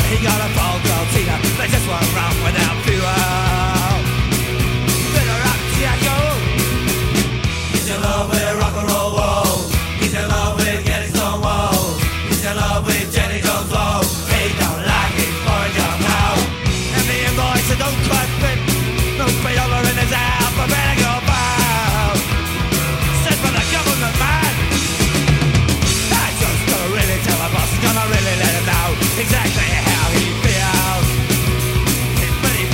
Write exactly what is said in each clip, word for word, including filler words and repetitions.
He got a full gold teeter, they just weren't round without fuel. Bitter up Tiago. He's in love with rock and roll wall. He's in love with getting stonewall. He's in love with Jenny Jones Low. He don't like his foreign job now. And the invoice that don't quite fit. No failure in his alphabetical bow. Sent for the government man. I just don't really tell the boss. Gonna really let him know exactly how he feels. But he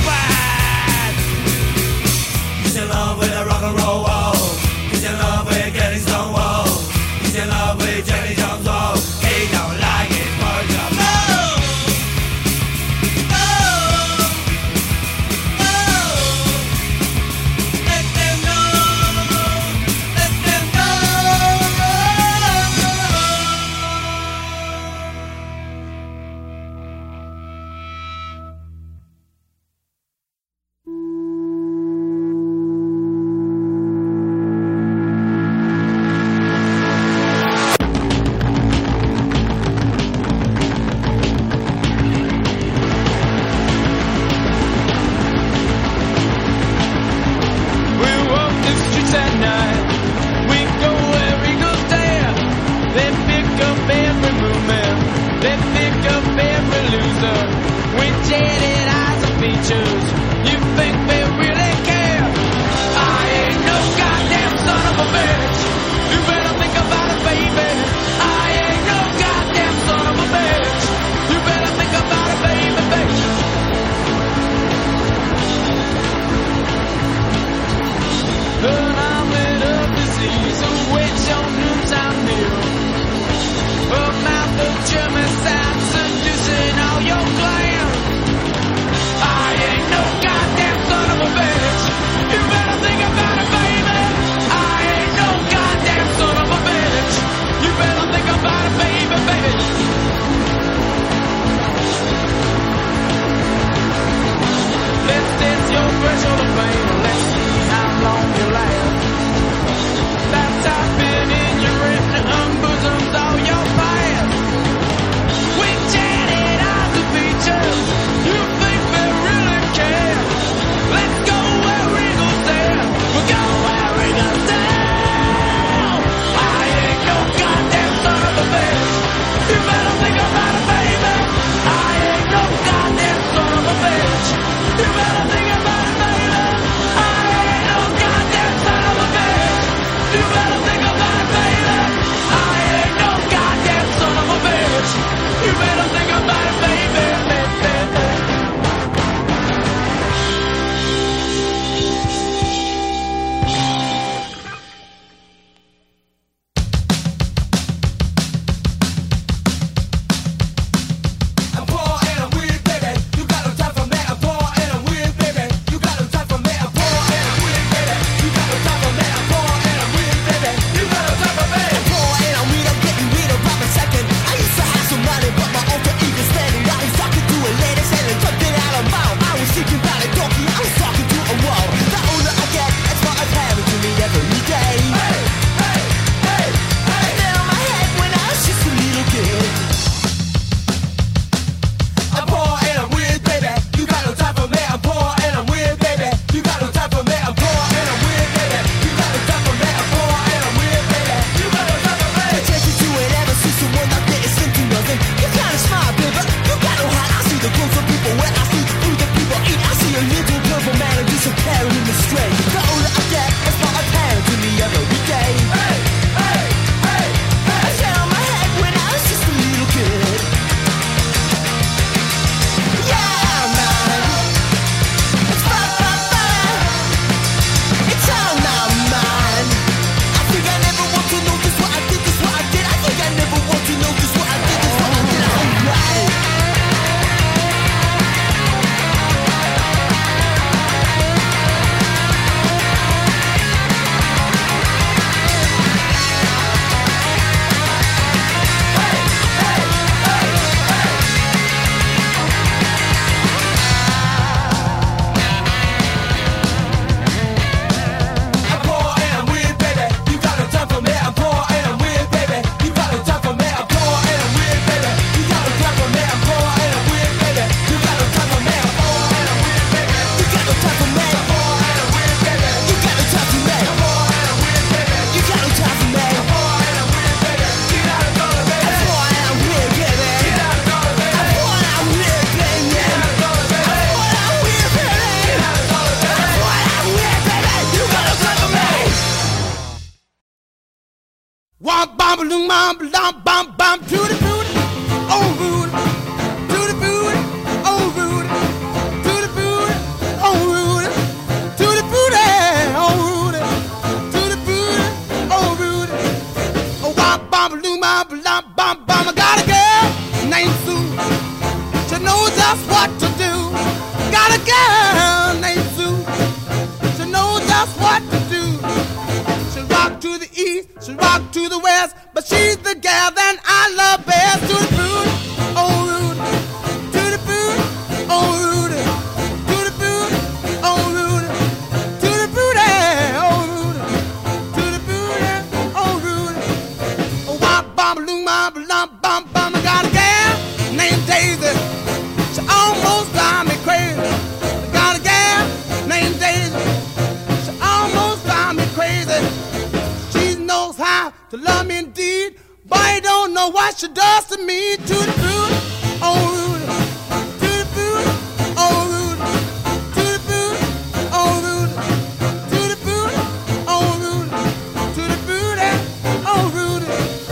loom, bam, bam, bam, bam, tutti frutti, oh Rudy, tutti frutti, oh Rudy, tutti frutti, oh Rudy, tutti frutti, oh Rudy, tutti frutti, oh Rudy, oh bam, bam, loom, bam, bam, bam, bam. I got a girl named Sue, she knows just what to do. Got a girl named Sue, she knows just what to do. She rock to the east, she rock to the west, but she's the gal that I love best. To the food, oh Rudy, to the food, oh Rudy, to the food, oh Rudy, to the food, oh Rudy, to the food, oh Rudy. Oh wop bam loom bam bam bam bam. I got a gal named Daisy, she almost drives me crazy. I got a gal named Daisy, she almost drives me crazy. She knows how to love me indeed, but I don't know what she does to me. To the food, oh Rudy, to the food, oh Rudy, to the food, oh Rudy, to the food, oh Rudy, to the food, oh Rudy.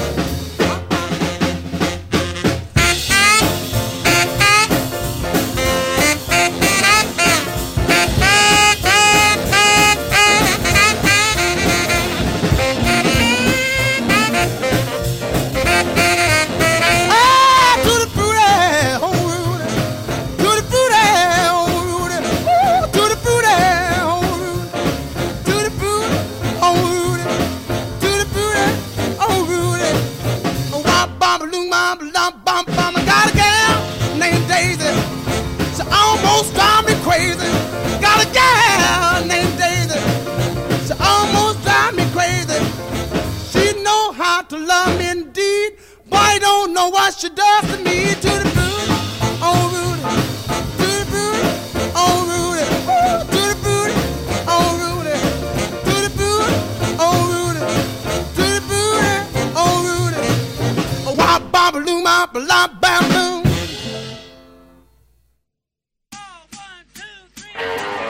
What she does to me. To the food, oh Rudy, to the food, oh Rudy, to the food, oh Rudy, to the food, oh Rudy, to the food, oh Rudy. Oh wop bam loom bam bam bam boom. One, two, three.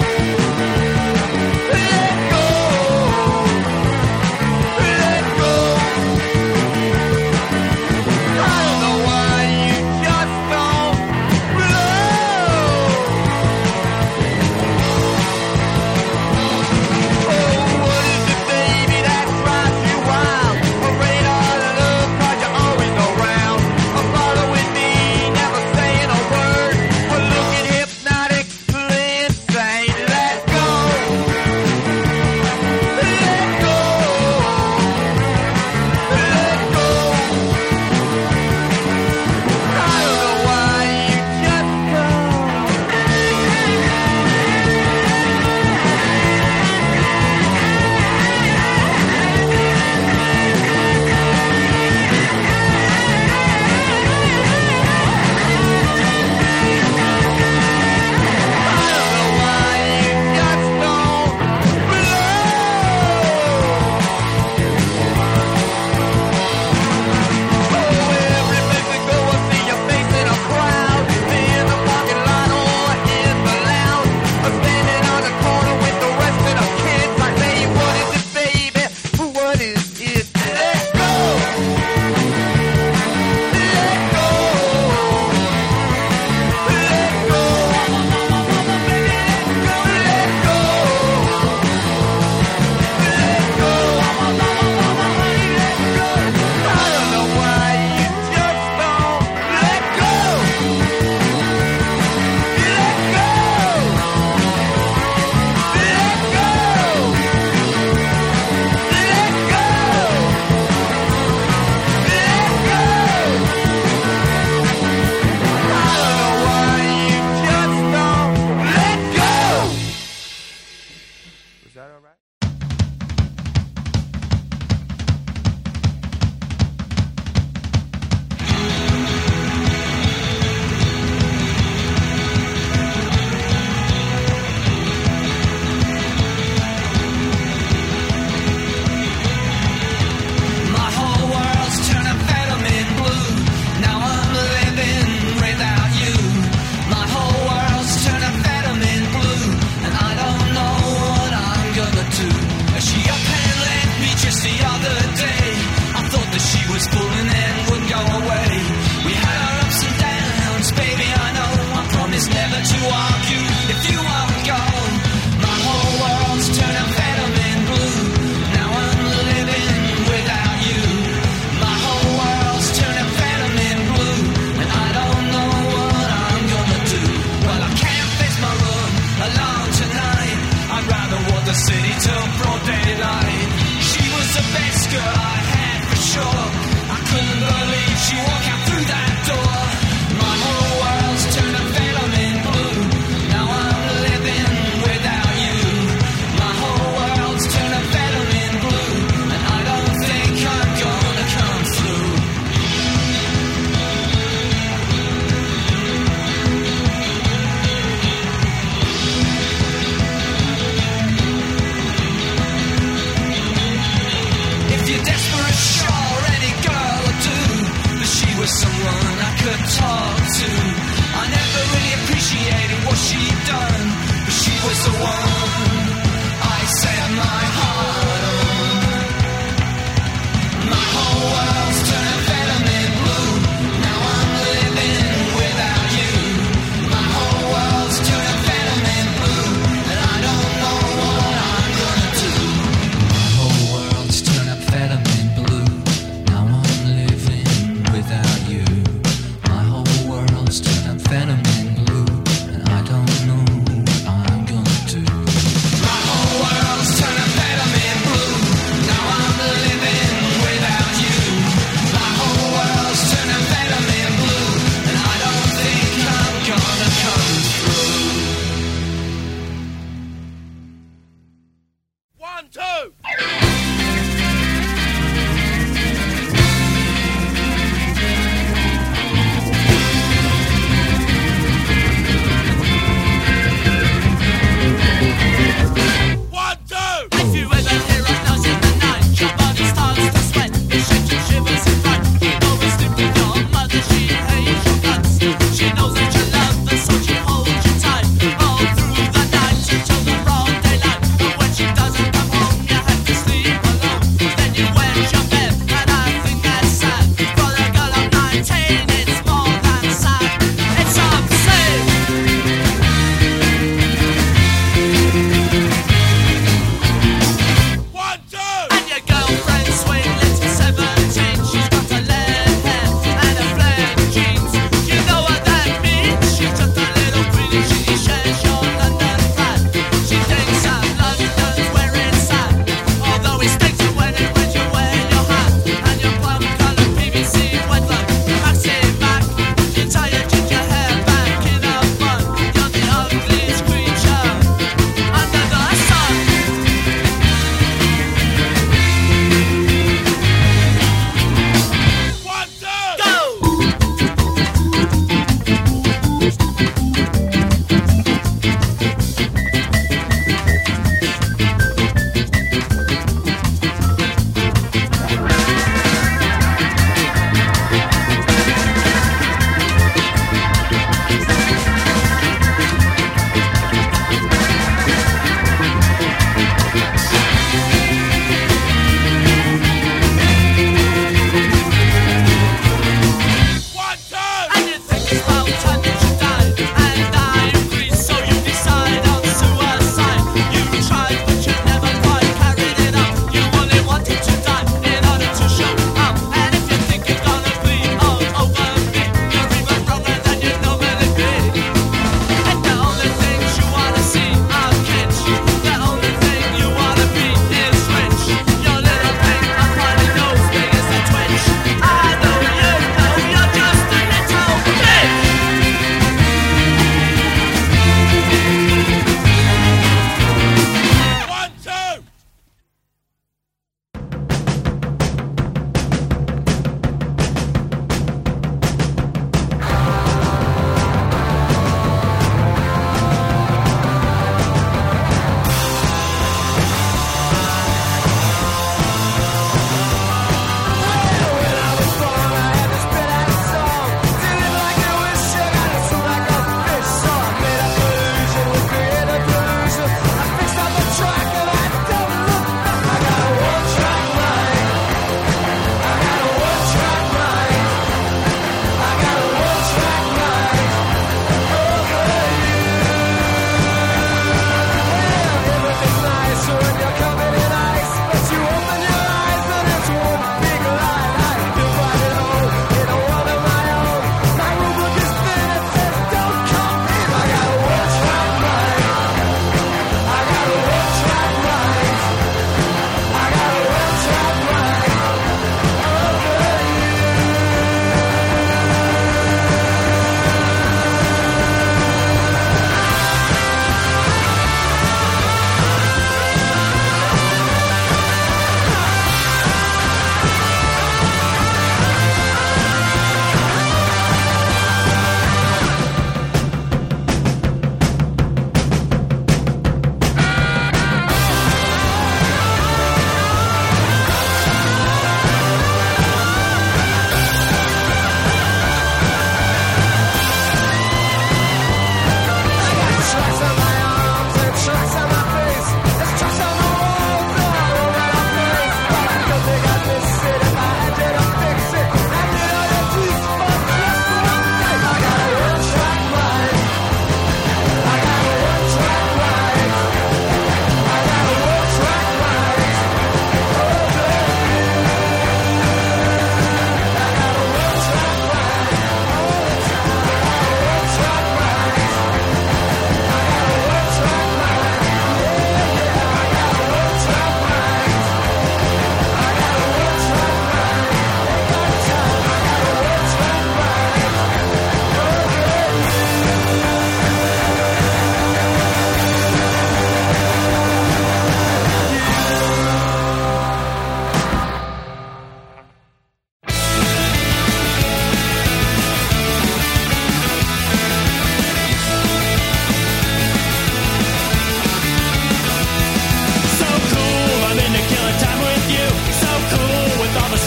Let go. girl I had for sure. I couldn't believe she walked out through that door. My whole world's turned a phantom in blue. Now I'm living without you. My whole world's turned a phantom in blue, and I don't think I'm gonna come through. If you're desperate, sure, any girl will do. But she was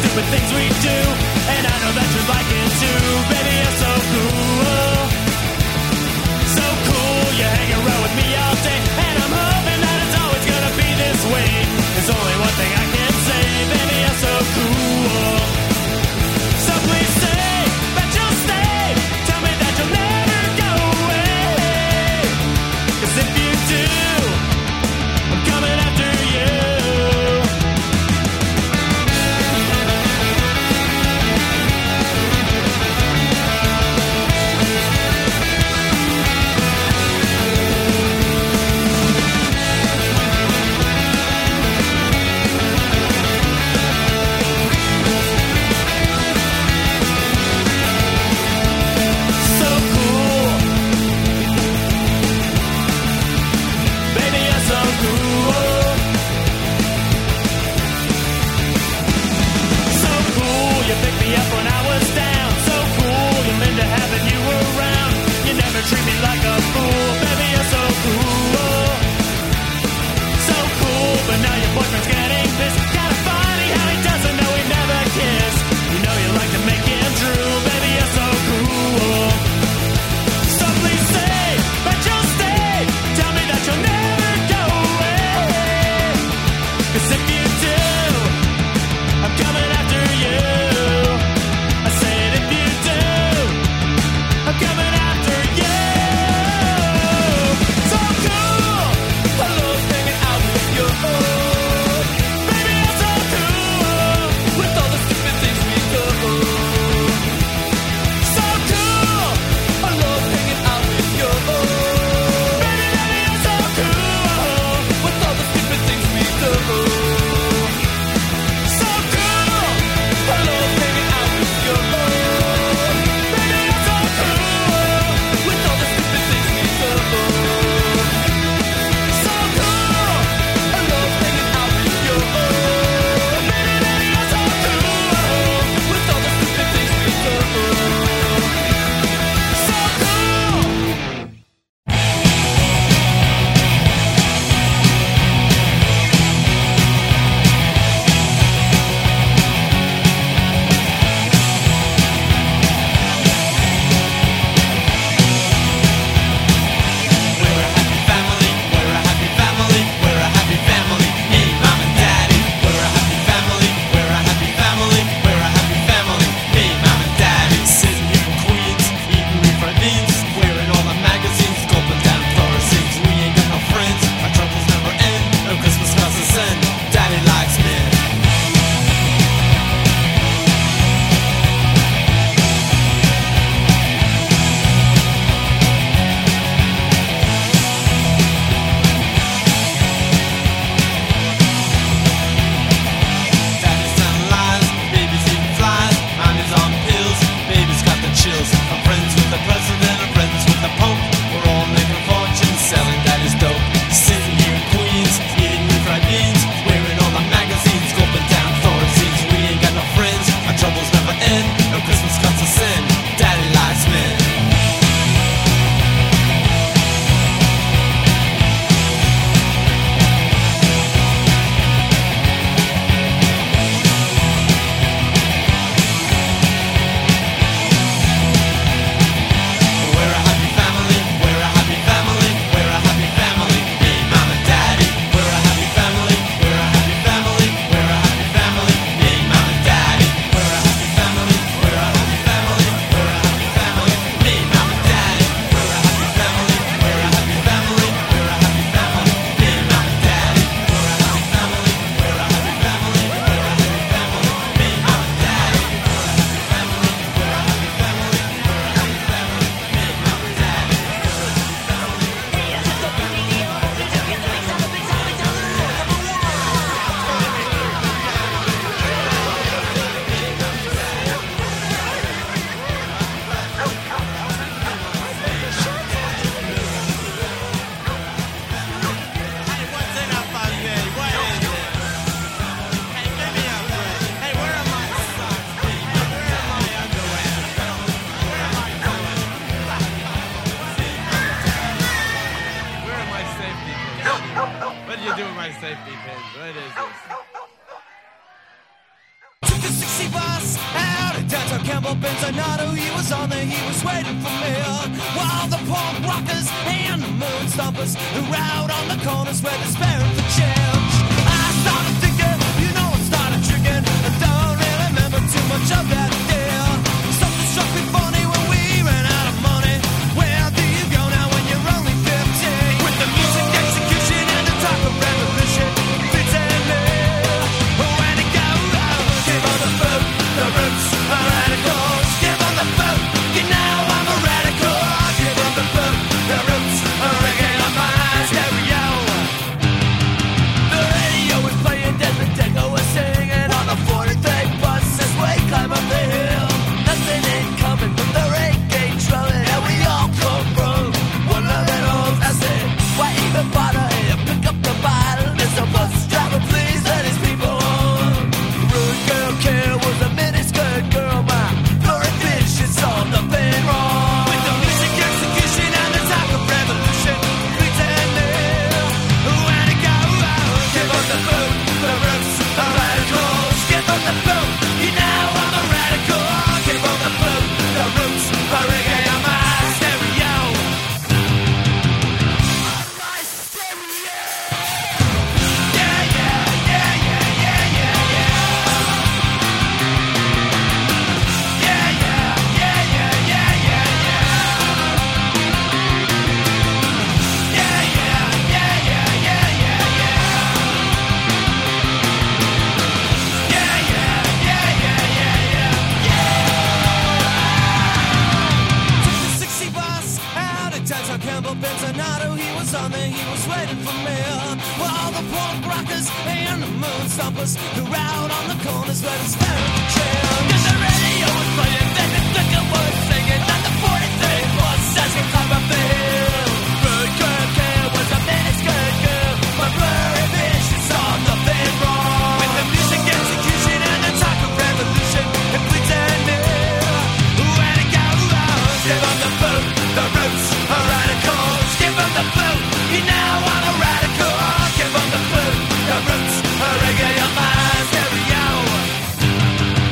stupid things we do, and I know that you like it too. Baby, you're so cool, so cool. You hang around with me all day, and I'm hoping that it's always gonna be this way. There's only one thing I can say, baby, you're so cool. So please say that you'll stay. Tell me that you'll never go away. 'Cause if you do, I'm coming after you. Treat me like a fool, baby, you're so cool. So cool, but now your boyfriend's getting pissed. Kinda funny how he doesn't know we never kissed. You know you like to make him drool, baby, you're so cool. So please say that you'll stay. Tell me that you'll never go away. 'Cause if you do, I'm coming after you. I said if you do, I'm coming after you. What are you doing with my safety pins? What is this? sixty bus out of downtown Campbell Benzinato. He was on there, he was waiting for me. While the punk rockers and the moon stompers who were out on the corners were despairing for change. I started thinking, you know I started drinking. I don't really remember too much of that day. Something struck me funny when we ran out of money. Where do you go now when you're only fifteen? With the music execution and the talk of revolution, pretend me. When it go out, give on the boot, the roots are radicals. Give on the boot, you know I'm a radical. Give on the boot, the roots are reggae on my stereo. The radio was playing Desmond Deco was singing on the forty-three bus as we climb up the hill. Nothing ain't coming from the reggae drumming, and we all come from one of that old. I said, why even bother here? Pick up the bottle. There's a bus driver, please let his people on. Rude girl care was a miniskirt girl. My blurry vision saw nothing wrong. With the music execution and the talk of revolution, pretending when it go out. Give on the boot, the roots are radicals. Give on the boot, you know I'm a radical. Give on the boot, the roots are reggae on my stereo. On my stereo. Yeah, yeah, yeah, yeah, yeah, yeah, yeah. Yeah, yeah, yeah, yeah, yeah, yeah, yeah. Yeah, yeah, yeah, yeah, yeah, yeah, yeah. Yeah, yeah, yeah, yeah, yeah, yeah. Took the sixty bus out of downtown Campbell Benzinato. He was on there, he was waiting for me. While the punk rockers and the moon stompers who were out on the corners were staring for change. And the radio was playing, then the thicker was singing on the forty-three bus as we climb up the hill. Rude girl care was a miniskirt girl. My blurry vision saw nothing wrong. With the music execution and the talk of revolution, and pretending when it go out. Give on the boot, the roots are radicals. Give on the boot, you know I'm a radical. Give on the boot, the roots are reggae on my stereo.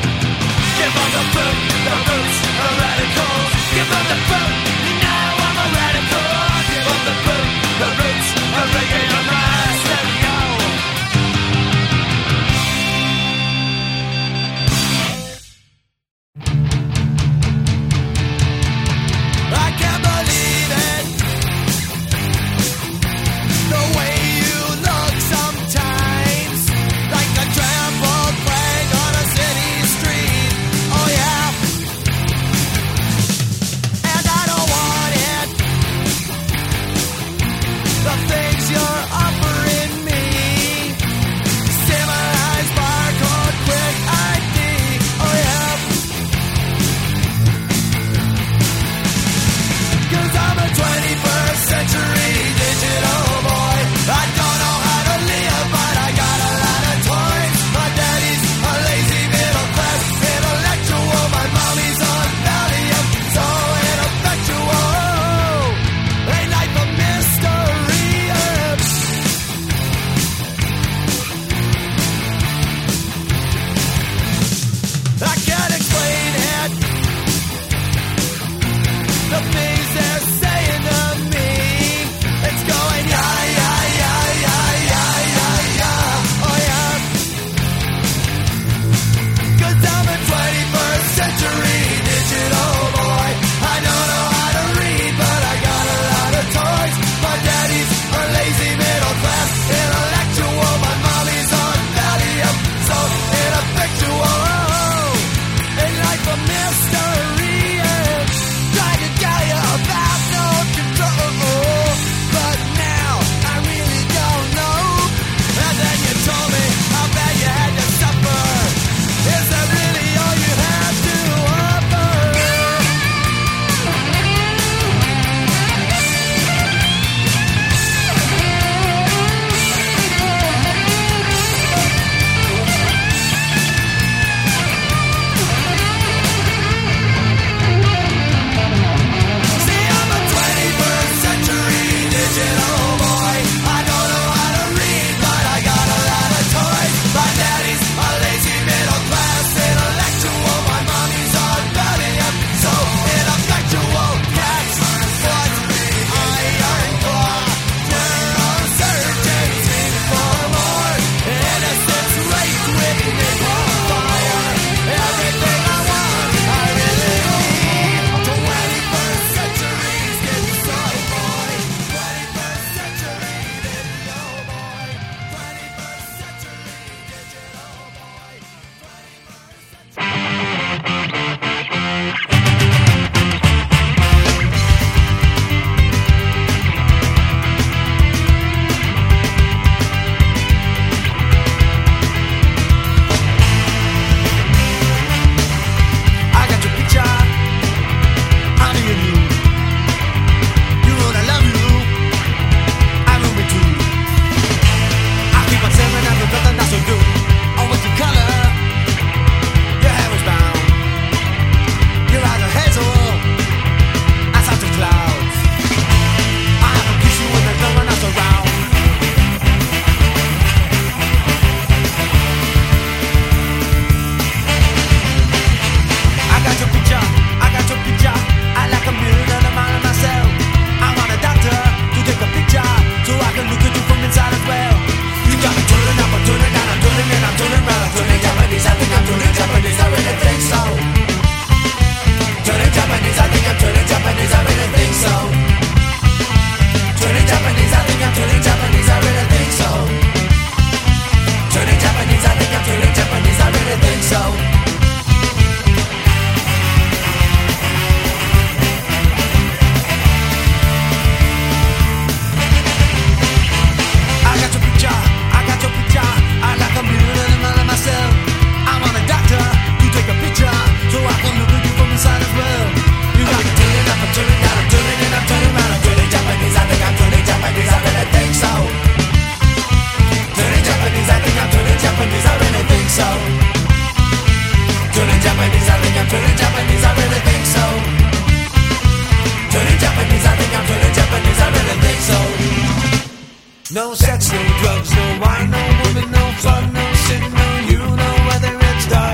turning Japanese, I really think so. Turning Japanese, I think I'm turning Japanese, I really think so. No sex, no drugs, no wine, no woman, no fun, no sin, no you, no whether it's dark.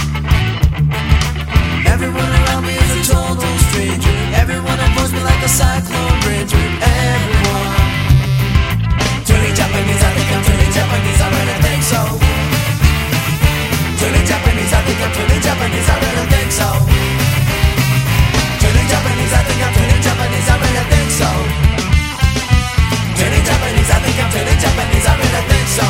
Everyone around me is a total stranger. Everyone avoids me like a cyclone ranger. Everyone turning Japanese, I think I'm turning Japanese, I really think so. Turning Japanese, I think I'm turning Japanese, I really think so. Turning Japanese, I think I'm turning Japanese, I really think so. Turning Japanese, I think I'm turning Japanese, I really think so.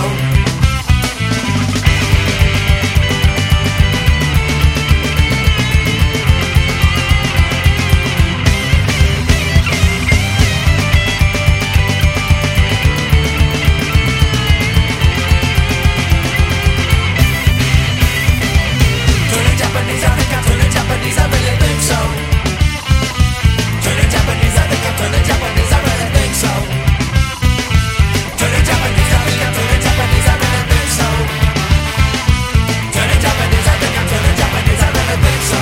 Turning Japanese, I think I'm turning Japanese, I really think so. Turning Japanese, I think I'm turning Japanese, I really think so. Turning Japanese, I think I'm turning Japanese, I really think so. Turning Japanese, I think I'm turning Japanese, I really think so.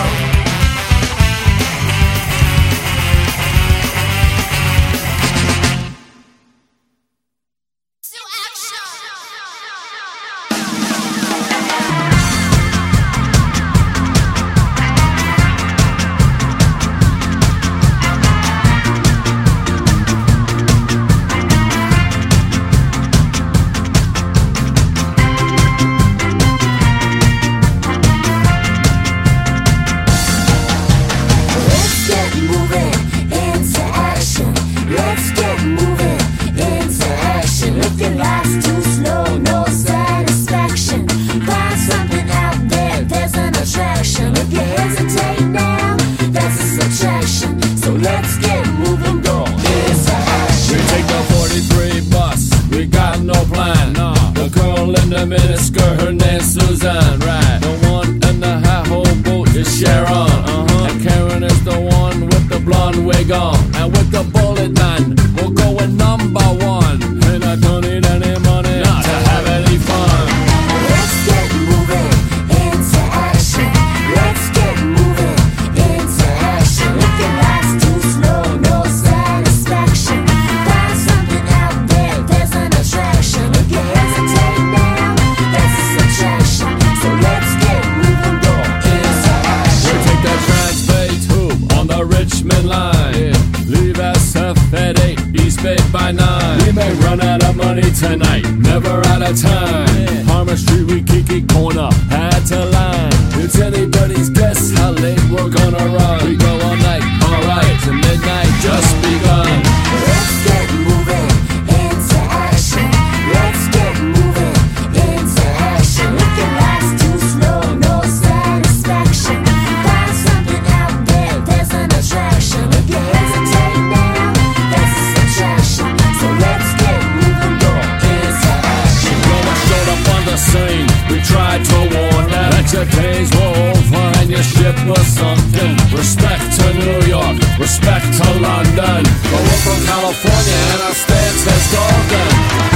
Let's get moving into action. Let's get moving into action. If your life's too slow, no satisfaction. Find something out there, there's an attraction. If you hesitate now, that's a subtraction. So let's get moving, go into action. We take the forty-three bus, we got no plan. Nah. The girl in the miniskirt, her name's Suzanne, right? The one in the high hole boat is Sharon, uh-huh. And Karen is the one with the blonde wig on. And with the bullet man, we're going number one. And I don't need any money not to have any fun. Let's get moving into action. Let's get moving into action. If your life's too slow, no satisfaction. Find something out there, there's an attraction. If you hesitate now, that's a subtraction. So let's get moving, go into We action. take that Transbay tube on the Richmond line. Leave S F at eight, East Bay by nine. We may run out of money tonight, never out of time. Palmer Street, we Kiki corner, had to line. It's anybody's guess how late we're gonna run. We go all night, alright, to midnight just begun. Let's get moving into action. Let's get moving into action. If your life's too slow, no satisfaction. Find something out there, there's an attraction. If you hesitate now, that's a subtraction. So let's get moving, go into action. When we showed up on the scene, we tried to warn them that your days were over and your ship was sunken. Respect to New York, respect to London. But we're from California and our stance is golden.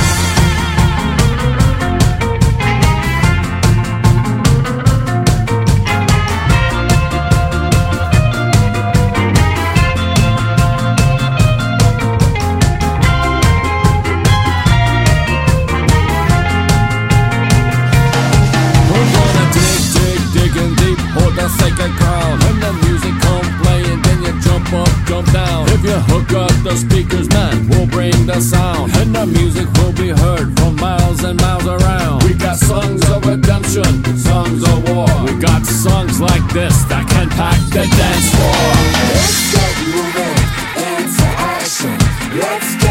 We're gonna dig, dig, digging deep, hold the sacred ground. When the music come playing, then you jump up, jump down. If you hook up the speakers, man, we'll bring the sound. And the music will be heard from miles and miles around. We got songs of redemption, songs of war. We got songs like this that can pack the dance floor. Let's get moving into action. Let's get